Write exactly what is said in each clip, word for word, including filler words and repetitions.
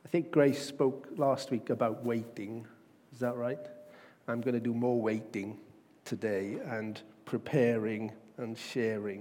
I think Grace spoke last week about waiting. Is that right? I'm going to do more waiting today and preparing and sharing.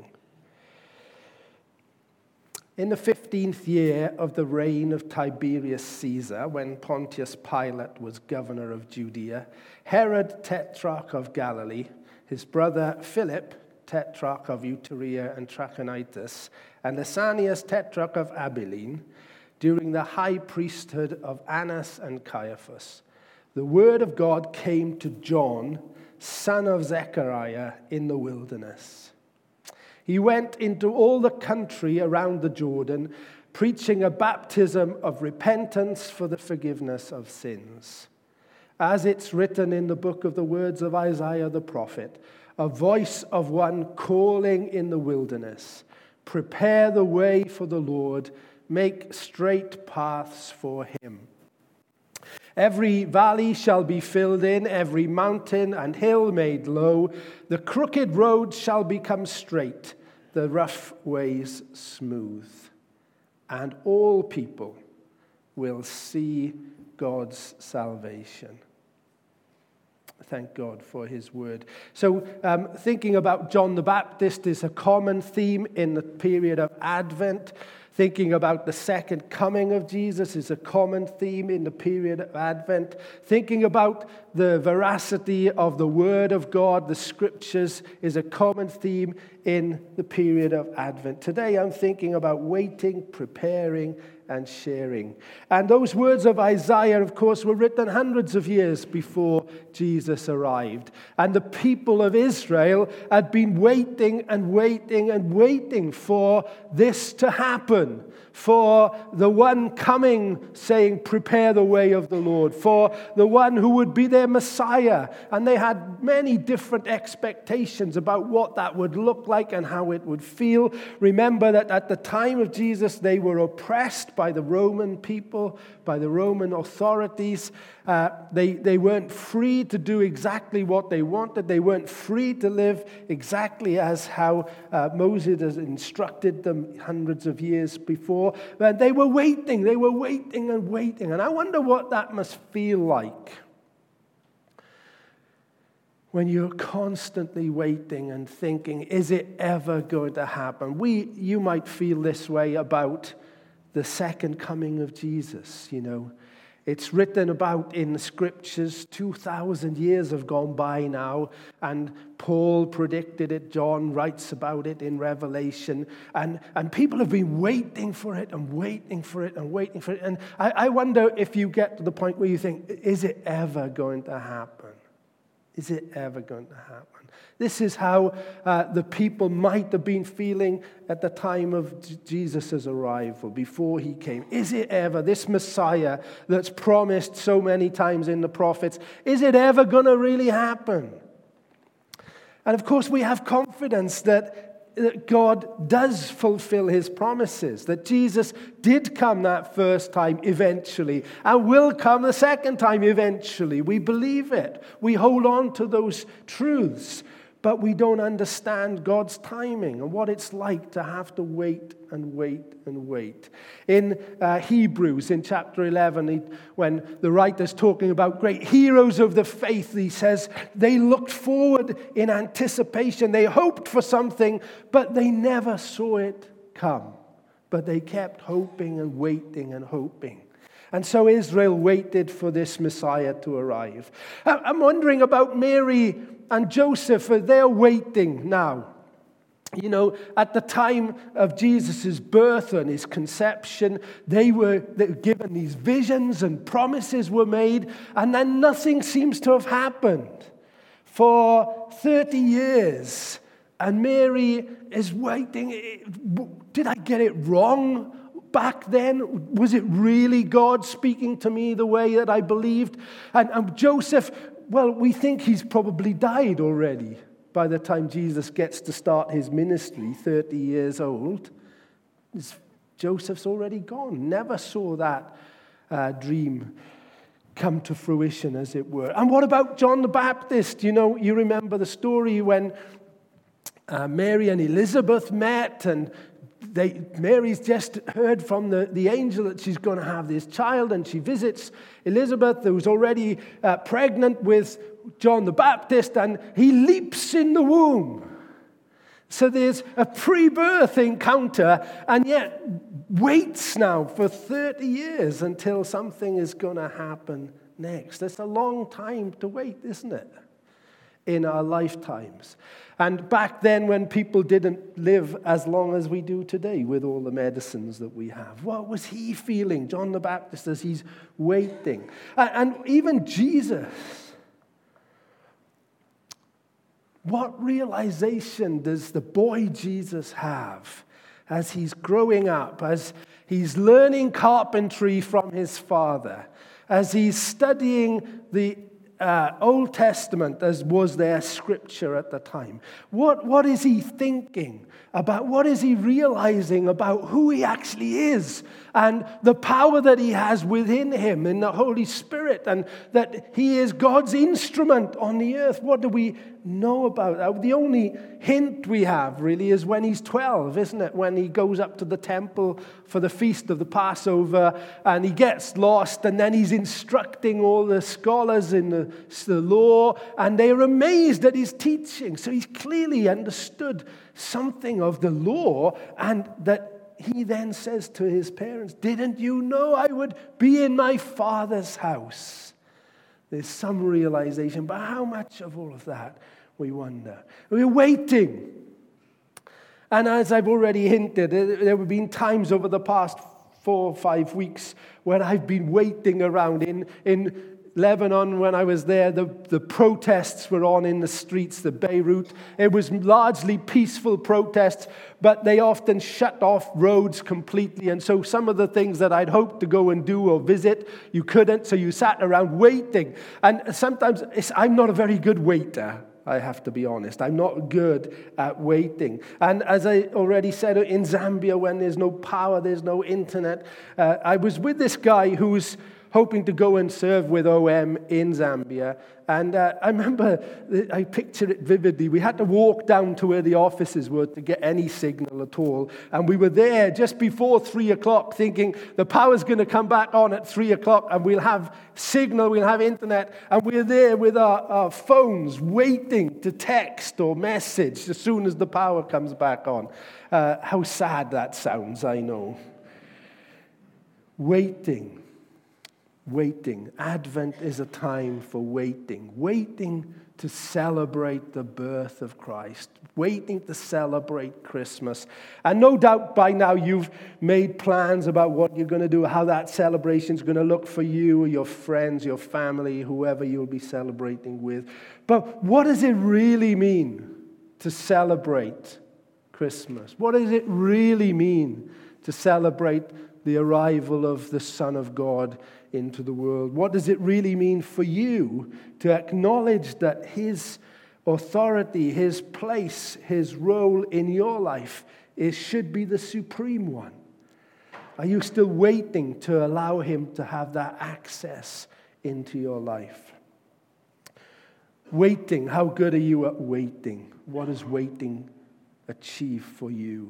In the fifteenth year of the reign of Tiberius Caesar, when Pontius Pilate was governor of Judea, Herod, tetrarch of Galilee, his brother Philip, tetrarch of Iturea and Trachonitis, and Lysanias, tetrarch of Abilene, during the high priesthood of Annas and Caiaphas, the word of God came to John, son of Zechariah, in the wilderness. He went into all the country around the Jordan, preaching a baptism of repentance for the forgiveness of sins. As it's written in the book of the words of Isaiah the prophet, a voice of one calling in the wilderness, prepare the way for the Lord, make straight paths for him. Every valley shall be filled in, every mountain and hill made low. The crooked roads shall become straight, the rough ways smooth. And all people will see God's salvation. Thank God for his word. So um, thinking about John the Baptist is a common theme in the period of Advent. Thinking about the second coming of Jesus is a common theme in the period of Advent. Thinking about the veracity of the Word of God, the Scriptures, is a common theme in the period of Advent. Today I'm thinking about waiting, preparing, and sharing. And those words of Isaiah, of course, were written hundreds of years before Jesus arrived. And the people of Israel had been waiting and waiting and waiting for this to happen, for the one coming saying, prepare the way of the Lord, for the one who would be their Messiah. And they had many different expectations about what that would look like and how it would feel. Remember that at the time of Jesus, they were oppressed by the Roman people, by the Roman authorities. Uh, they, they weren't free to do exactly what they wanted. They weren't free to live exactly as how uh, Moses has instructed them hundreds of years before. But they were waiting, they were waiting and waiting. And I wonder what that must feel like when you're constantly waiting and thinking, is it ever going to happen? We, you might feel this way about the second coming of Jesus, you know. It's written about in the Scriptures. two thousand years have gone by now, and Paul predicted it. John writes about it in Revelation. And, and people have been waiting for it and waiting for it and waiting for it. And I, I wonder if you get to the point where you think, is it ever going to happen? Is it ever going to happen? This is how uh, the people might have been feeling at the time of J- Jesus' arrival, before he came. Is it ever, this Messiah that's promised so many times in the prophets, is it ever going to really happen? And of course, we have confidence that, that God does fulfill his promises, that Jesus did come that first time eventually, and will come the second time eventually. We believe it. We hold on to those truths. But we don't understand God's timing and what it's like to have to wait and wait and wait. In uh, Hebrews, in chapter eleven, he, when the writer's talking about great heroes of the faith, he says they looked forward in anticipation. They hoped for something, but they never saw it come. But they kept hoping and waiting and hoping. And so Israel waited for this Messiah to arrive. I'm wondering about Mary and Joseph. They're waiting now. You know, at the time of Jesus' birth and his conception, they were, they were given these visions and promises were made, and then nothing seems to have happened for thirty years. And Mary is waiting. Did I get it wrong? Back then, was it really God speaking to me the way that I believed? And, and Joseph, well, we think he's probably died already by the time Jesus gets to start his ministry, thirty years old. Joseph's already gone. Never saw that uh, dream come to fruition, as it were. And what about John the Baptist? You know, you remember the story when uh, Mary and Elizabeth met, and they, Mary's just heard from the, the angel that she's going to have this child, and she visits Elizabeth, who's already uh, pregnant with John the Baptist, and he leaps in the womb. So there's a pre-birth encounter, and yet waits now for thirty years until something is going to happen next. It's a long time to wait, isn't it? In our lifetimes. And back then, when people didn't live as long as we do today with all the medicines that we have, what was he feeling, John the Baptist, as he's waiting? And even Jesus, what realization does the boy Jesus have as he's growing up, as he's learning carpentry from his father, as he's studying the uh, Old Testament, as was their scripture at the time? What, what is he thinking about? What is he realizing about who he actually is and the power that he has within him in the Holy Spirit, and that he is God's instrument on the earth? What do we know about that? The only hint we have really is when he's twelve, isn't it? When he goes up to the temple for the feast of the Passover and he gets lost, and then he's instructing all the scholars in the, the law, and they're amazed at his teaching. So he's clearly understood something of the law, and that he then says to his parents, "Didn't you know I would be in my Father's house?" There's some realization, but how much of all of that, we wonder. We're waiting. And as I've already hinted, there have been times over the past four or five weeks when I've been waiting around. In, in Lebanon, when I was there, the, the protests were on in the streets, the Beirut. It was largely peaceful protests, but they often shut off roads completely. And so some of the things that I'd hoped to go and do or visit, you couldn't, so you sat around waiting. And sometimes it's, I'm not a very good waiter, I have to be honest. I'm not good at waiting. And as I already said, in Zambia, when there's no power, there's no internet, uh, I was with this guy who's hoping to go and serve with O M in Zambia. And uh, I remember, I picture it vividly. We had to walk down to where the offices were to get any signal at all. And we were there just before three o'clock thinking the power's going to come back on at three o'clock and we'll have signal, we'll have internet. And we're there with our, our phones waiting to text or message as soon as the power comes back on. Uh, how sad that sounds, I know. Waiting. Waiting. Advent is a time for waiting. Waiting to celebrate the birth of Christ. Waiting to celebrate Christmas. And no doubt by now you've made plans about what you're going to do, how that celebration's going to look for you, your friends, your family, whoever you'll be celebrating with. But what does it really mean to celebrate Christmas? What does it really mean to celebrate the arrival of the Son of God into the world? What does it really mean for you to acknowledge that his authority, his place, his role in your life is, should be the supreme one? Are you still waiting to allow him to have that access into your life? Waiting, how good are you at waiting? What does waiting achieve for you?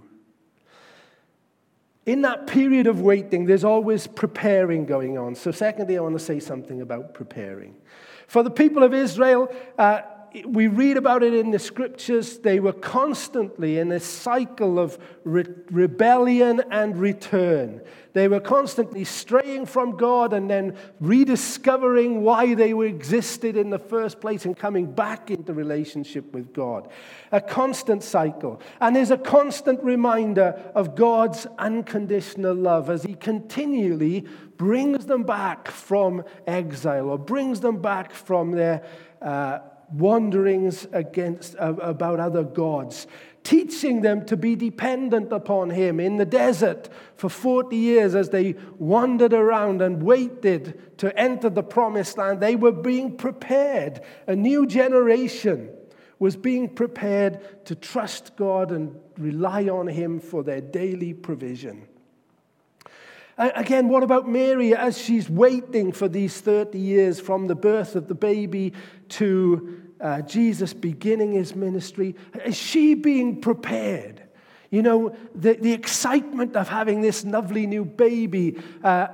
In that period of waiting, there's always preparing going on. So secondly, I want to say something about preparing. For the people of Israel, uh, we read about it in the scriptures. They were constantly in a cycle of re- rebellion and return. They were constantly straying from God and then rediscovering why they were existed in the first place and coming back into relationship with God. A constant cycle. And there's a constant reminder of God's unconditional love as he continually brings them back from exile or brings them back from their uh, wanderings against uh, about other gods, teaching them to be dependent upon him in the desert for forty years as they wandered around and waited to enter the promised land. They were being prepared. A new generation was being prepared to trust God and rely on him for their daily provision. Again, what about Mary as she's waiting for these thirty years from the birth of the baby to uh, Jesus beginning his ministry? Is she being prepared? You know, the, the excitement of having this lovely new baby, uh,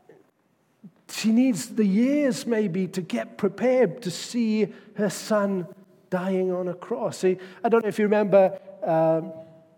she needs the years maybe to get prepared to see her son dying on a cross. See, I don't know if you remember um,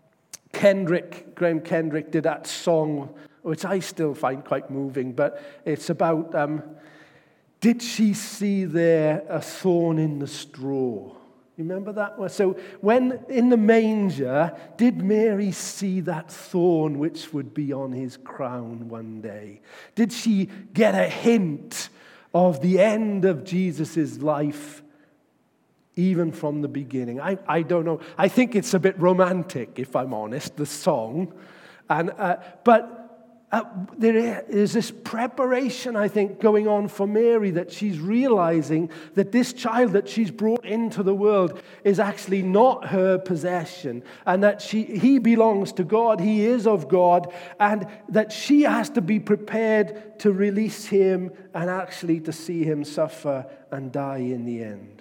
Kendrick, Graham Kendrick did that song, which I still find quite moving, but it's about, um, did she see there a thorn in the straw? You remember that one? So when in the manger, did Mary see that thorn which would be on his crown one day? Did she get a hint of the end of Jesus' life even from the beginning? I, I don't know. I think it's a bit romantic, if I'm honest, the song. And uh, but uh, there is this preparation, I think, going on for Mary, that she's realizing that this child that she's brought into the world is actually not her possession, and that she he belongs to God, he is of God, and that she has to be prepared to release him and actually to see him suffer and die in the end.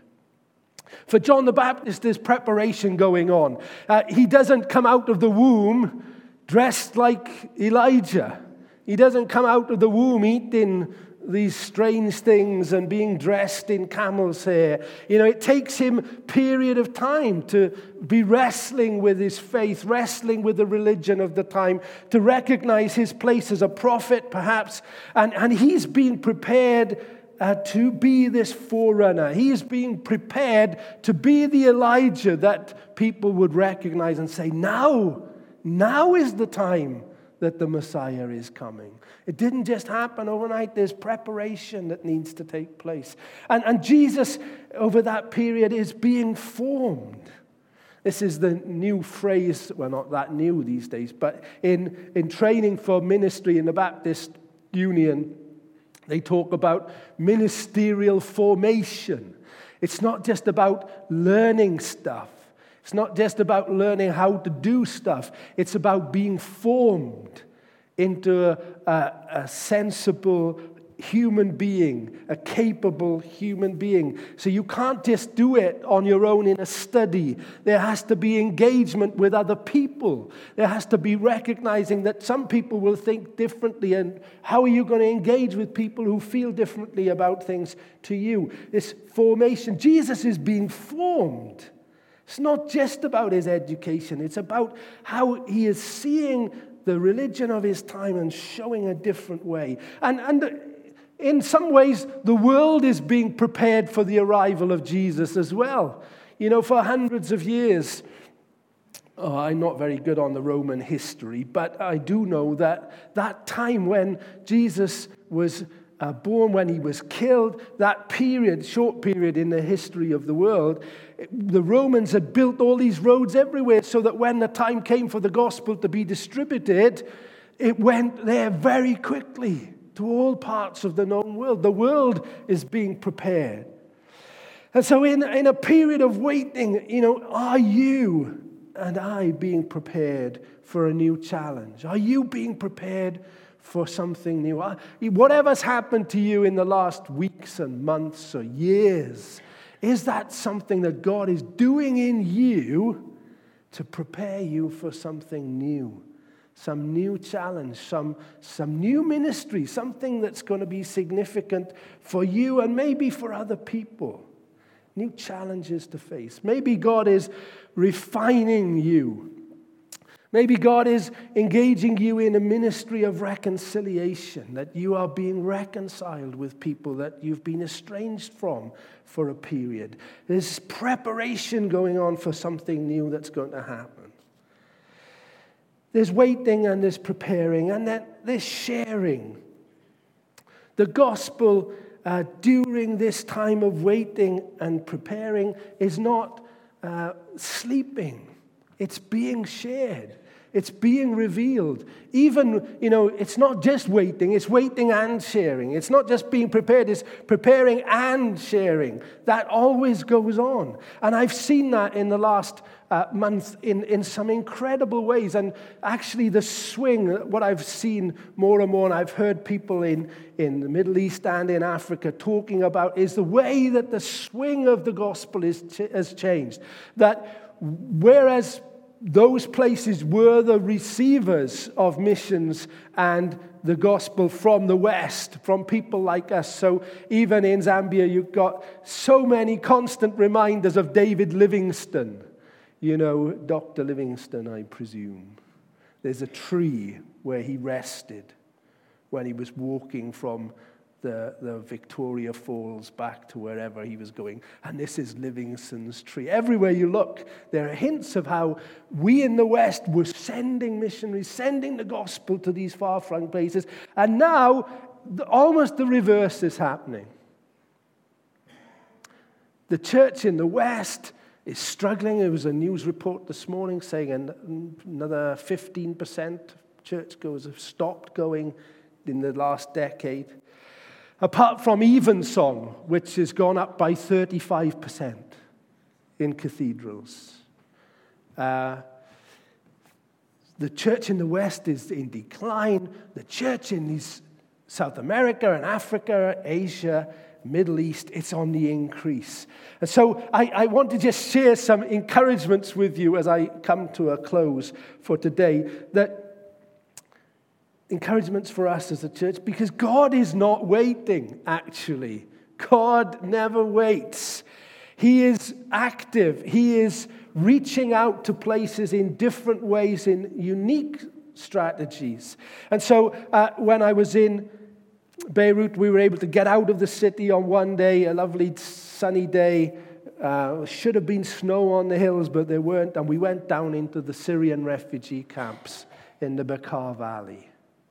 For John the Baptist, there's preparation going on. Uh, he doesn't come out of the womb dressed like Elijah. He doesn't come out of the womb eating these strange things and being dressed in camel's hair. You know, it takes him a period of time to be wrestling with his faith, wrestling with the religion of the time, to recognize his place as a prophet, perhaps. And, and he's been prepared Uh, to be this forerunner. He is being prepared to be the Elijah that people would recognize and say, now, now is the time that the Messiah is coming. It didn't just happen overnight. There's preparation that needs to take place. And, and Jesus, over that period, is being formed. This is the new phrase, well, not that new these days, but in, in training for ministry in the Baptist Union, they talk about ministerial formation. It's not just about learning stuff. It's not just about learning how to do stuff. It's about being formed into a, a, a sensible human being, a capable human being. So you can't just do it on your own in a study. There has to be engagement with other people. There has to be recognizing that some people will think differently, and how are you going to engage with people who feel differently about things to you? This formation. Jesus is being formed. It's not just about his education. It's about how he is seeing the religion of his time and showing a different way. And, and in some ways, the world is being prepared for the arrival of Jesus as well. You know, for hundreds of years, oh, I'm not very good on the Roman history, but I do know that that time when Jesus was uh, born, when he was killed, that period, short period in the history of the world, the Romans had built all these roads everywhere so that when the time came for the gospel to be distributed, it went there very quickly to all parts of the known world. The world is being prepared. And so in, in a period of waiting, you know, are you and I being prepared for a new challenge? Are you being prepared for something new? Whatever's happened to you in the last weeks and months or years, is that something that God is doing in you to prepare you for something new? Some new challenge, some, some new ministry, something that's going to be significant for you and maybe for other people. New challenges to face. Maybe God is refining you. Maybe God is engaging you in a ministry of reconciliation, that you are being reconciled with people that you've been estranged from for a period. There's preparation going on for something new that's going to happen. There's waiting and there's preparing and then there's sharing. The gospel uh, during this time of waiting and preparing is not uh, sleeping. It's being shared. It's being revealed. Even, you know, it's not just waiting, it's waiting and sharing. It's not just being prepared, it's preparing and sharing. That always goes on. And I've seen that in the last uh, month in, in some incredible ways. And actually the swing, what I've seen more and more, and I've heard people in, in the Middle East and in Africa talking about, is the way that the swing of the gospel is has changed. That whereas those places were the receivers of missions and the gospel from the West, from people like us. So even in Zambia, you've got so many constant reminders of David Livingstone. You know, Doctor Livingstone, I presume. There's a tree where he rested when he was walking from the, the Victoria Falls back to wherever he was going. And this is Livingstone's tree. Everywhere you look, there are hints of how we in the West were sending missionaries, sending the gospel to these far-flung places. And now, the, almost the reverse is happening. The church in the West is struggling. There was a news report this morning saying another fifteen percent of churchgoers have stopped going in the last decade. Apart from Evensong, which has gone up by thirty-five percent in cathedrals. Uh, the church in the West is in decline. The church in these South America and Africa, Asia, Middle East, it's on the increase. And so I, I want to just share some encouragements with you as I come to a close for today, that encouragements for us as a church, because God is not waiting, actually. God never waits. He is active. He is reaching out to places in different ways, in unique strategies. And so uh, when I was in Beirut, we were able to get out of the city on one day, a lovely sunny day. Uh, should have been snow on the hills, but there weren't. And we went down into the Syrian refugee camps in the Bekaa Valley.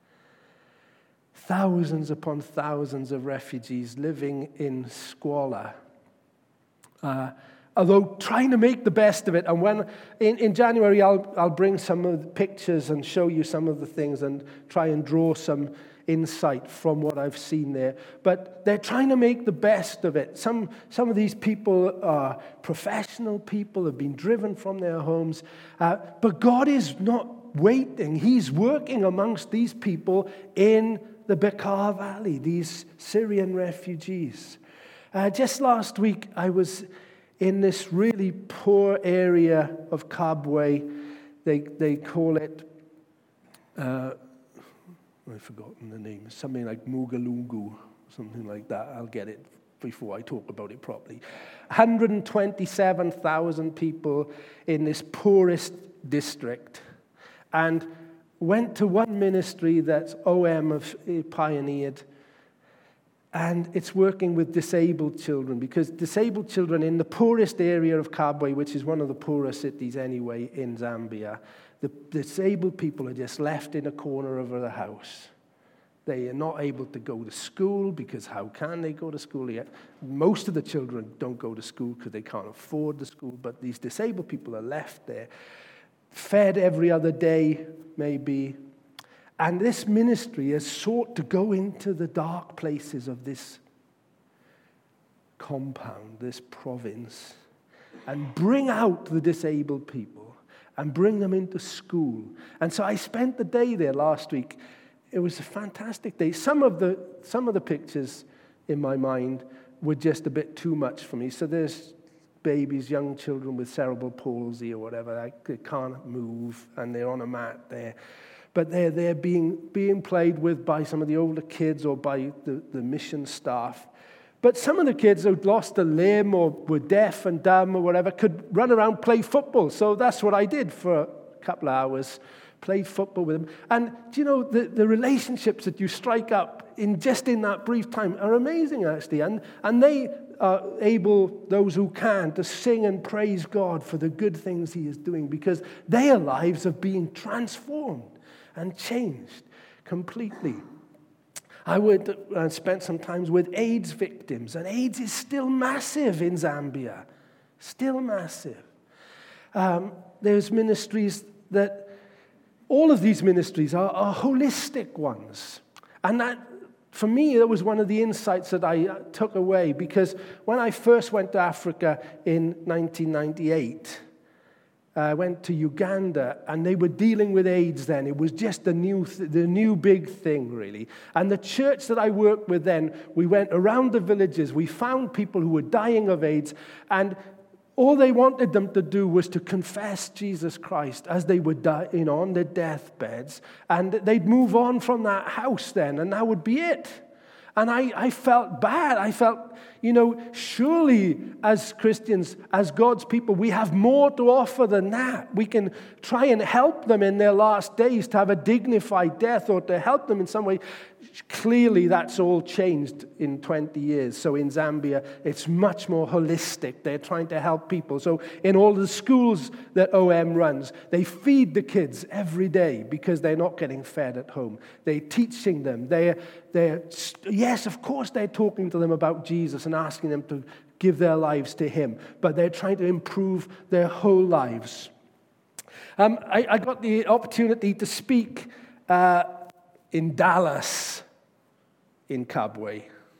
Thousands upon thousands of refugees living in squalor. Uh, although trying to make the best of it. And when in, in January, I'll, I'll bring some of the pictures and show you some of the things and try and draw some insight from what I've seen there. But they're trying to make the best of it. Some, some of these people are professional people, have been driven from their homes. Uh, but God is not waiting. He's working amongst these people in the Bekaa Valley, these Syrian refugees. Uh, just last week, I was in this really poor area of Kabwe. They they call it, uh, I've forgotten the name, something like Mugalungu, something like that. I'll get it before I talk about it properly. one hundred twenty-seven thousand people in this poorest district. And went to one ministry that O M have pioneered, and it's working with disabled children, because disabled children in the poorest area of Kabwe, which is one of the poorer cities anyway in Zambia, the disabled people are just left in a corner of the house. They are not able to go to school, because how can they go to school yet? Most of the children don't go to school because they can't afford the school, but these disabled people are left there, fed every other day, maybe. And this ministry has sought to go into the dark places of this compound, this province, and bring out the disabled people and bring them into school. And so I spent the day there last week. It was a fantastic day. Some of the some of the pictures in my mind were just a bit too much for me. So there's babies, young children with cerebral palsy or whatever, like they can't move, and they're on a mat there. But they're, they're being, being played with by some of the older kids or by the, the mission staff. But some of the kids who'd lost a limb or were deaf and dumb or whatever could run around, play football. So that's what I did for a couple of hours, played football with them. And do you know, the, the relationships that you strike up in just in that brief time are amazing, actually. And, and they are able, those who can, to sing and praise God for the good things he is doing, because their lives are being transformed and changed completely. I would uh, spent some time with AIDS victims, and AIDS is still massive in Zambia, still massive. Um, there's ministries that, all of these ministries are, are holistic ones. And that, for me, that was one of the insights that I uh, took away, because when I first went to Africa in nineteen ninety-eight, I went to Uganda, and they were dealing with AIDS then. It was just the new, th- the new big thing, really. And the church that I worked with then, we went around the villages. We found people who were dying of AIDS, and all they wanted them to do was to confess Jesus Christ as they were dying on their deathbeds, and they'd move on from that house then, and that would be it. And I, I felt bad. I felt, you know, surely as Christians, as God's people, we have more to offer than that. We can try and help them in their last days to have a dignified death, or to help them in some way. Clearly, that's all changed in twenty years. So in Zambia, it's much more holistic. They're trying to help people. So in all the schools that O M runs, they feed the kids every day because they're not getting fed at home. They're teaching them. They're, they're, yes, of course, they're talking to them about Jesus and asking them to give their lives to him. But they're trying to improve their whole lives. Um, I, I got the opportunity to speak uh, in Dallas, in Kabwe.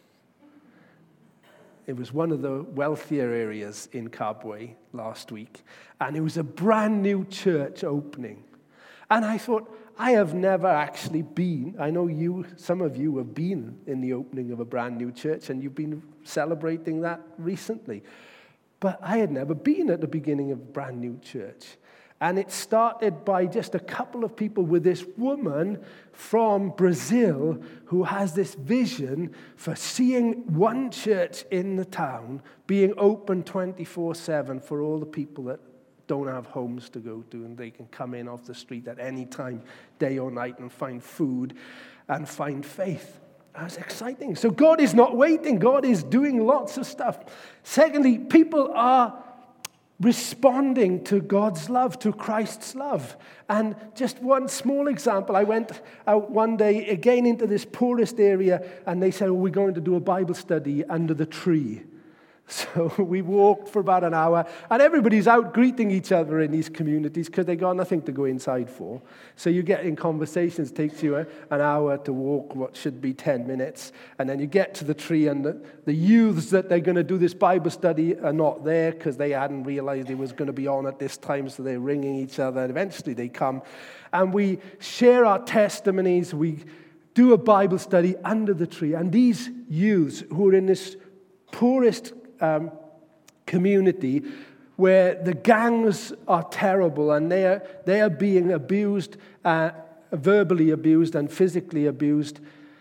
It was one of the wealthier areas in Kabwe last week. And it was a brand new church opening. And I thought, I have never actually been. I know you, some of you have been in the opening of a brand new church, and you've been celebrating that recently. But I had never been at the beginning of a brand new church. And it started by just a couple of people with this woman from Brazil who has this vision for seeing one church in the town being open twenty-four seven for all the people that don't have homes to go to, and they can come in off the street at any time, day or night, and find food and find faith. That's exciting. So God is not waiting. God is doing lots of stuff. Secondly, people are responding to God's love, to Christ's love. And just one small example, I went out one day again into this poorest area, and they said, oh, we're going to do a Bible study under the tree. So we walked for about an hour, and everybody's out greeting each other in these communities because they got nothing to go inside for. So you get in conversations, it takes you a, an hour to walk what should be ten minutes, and then you get to the tree, and the, the youths that they're going to do this Bible study are not there because they hadn't realized it was going to be on at this time, so they're ringing each other, and eventually they come, and we share our testimonies, we do a Bible study under the tree, and these youths who are in this poorest Um, community where the gangs are terrible and they are, they are being abused, uh, verbally abused and physically abused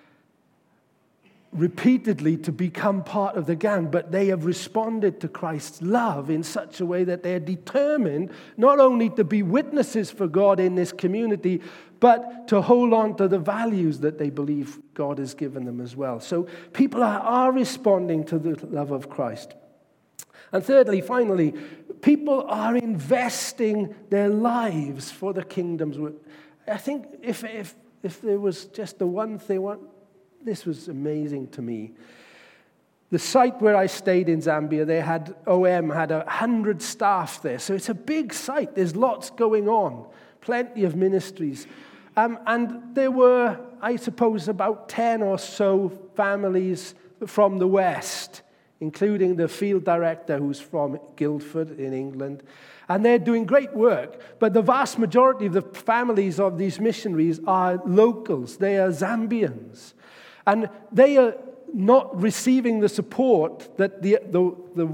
repeatedly to become part of the gang, but they have responded to Christ's love in such a way that they are determined not only to be witnesses for God in this community, but to hold on to the values that they believe God has given them as well. So people are, are responding to the love of Christ. And thirdly, finally, people are investing their lives for the kingdom's work. I think if if if there was just the one thing, one, this was amazing to me. The site where I stayed in Zambia, they had, O M had a hundred staff there. So it's a big site. There's lots going on, plenty of ministries. Um, and there were, I suppose, about ten or so families from the West, including the field director who's from Guildford in England. And they're doing great work. But the vast majority of the families of these missionaries are locals. They are Zambians. And they are not receiving the support that the the, the,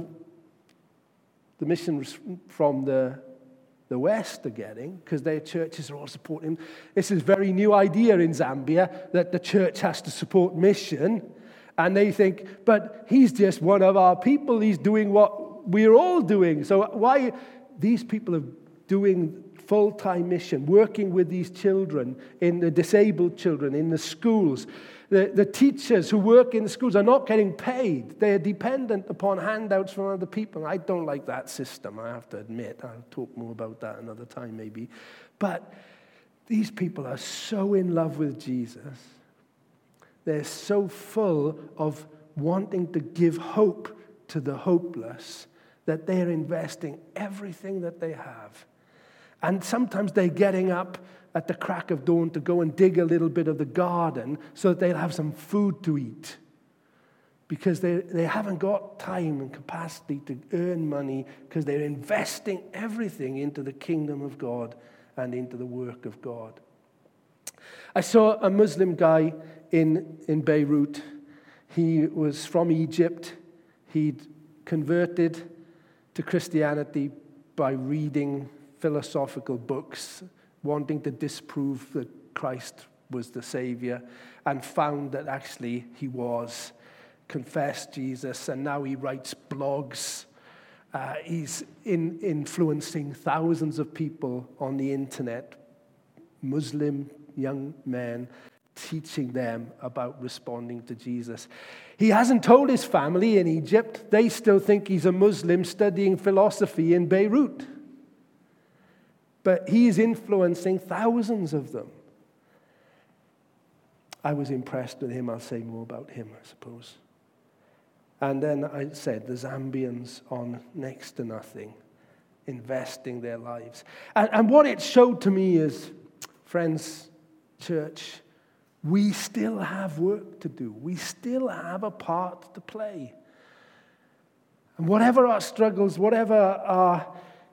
the missionaries from the, the West are getting, because their churches are all supporting. This is a very new idea in Zambia, that the church has to support mission. And they think, but he's just one of our people. He's doing what we're all doing. So why these people are doing full-time mission, working with these children, in the disabled children, in the schools. The, the teachers who work in the schools are not getting paid. They're dependent upon handouts from other people. I don't like that system, I have to admit. I'll talk more about that another time maybe. But these people are so in love with Jesus. They're so full of wanting to give hope to the hopeless that they're investing everything that they have. And sometimes they're getting up at the crack of dawn to go and dig a little bit of the garden so that they'll have some food to eat. Because they, they haven't got time and capacity to earn money, because they're investing everything into the kingdom of God and into the work of God. I saw a Muslim guy in, in Beirut. He was from Egypt. He'd converted to Christianity by reading philosophical books, wanting to disprove that Christ was the Savior, and found that actually he was, confessed Jesus, and now he writes blogs. Uh, he's in, influencing thousands of people on the internet, Muslim young men, teaching them about responding to Jesus. He hasn't told his family in Egypt. They still think he's a Muslim studying philosophy in Beirut. But he's influencing thousands of them. I was impressed with him. I'll say more about him, I suppose. And then I said, the Zambians on next to nothing, investing their lives. And, and what it showed to me is, friends, church, we still have work to do. We still have a part to play. And whatever our struggles, whatever our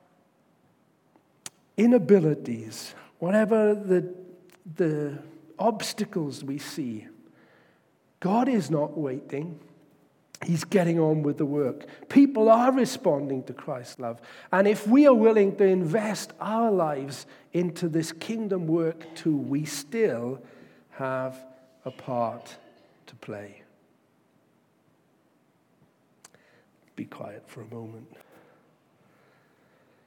inabilities, whatever the, the obstacles we see, God is not waiting. He's getting on with the work. People are responding to Christ's love. And if we are willing to invest our lives into this kingdom work too, we still have a part to play. Be quiet for a moment.